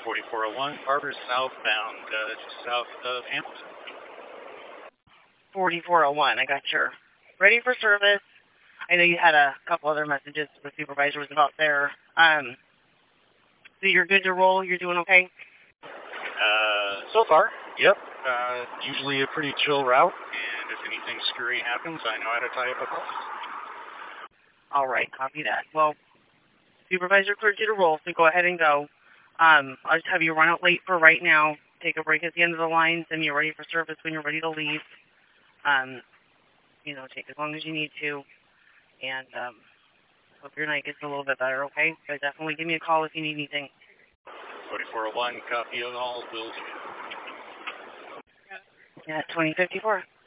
4401, Barber southbound, just south of Hamilton. 4401, I got your ready for service. I know you had a couple other messages the supervisor was about there. So you're good to roll? You're doing okay? So far, yep. Usually a pretty chill route, and if anything screwy happens, I know how to tie up a bus. All right, copy that. Well, supervisor cleared you to roll, so go ahead and go. I'll just have you run out late for right now. Take a break at the end of the lines, and you're ready for service when you're ready to leave. Take as long as you need to, and hope your night gets a little bit better, okay? But definitely give me a call if you need anything. 4401, copy of all, will do. Yeah, 2054.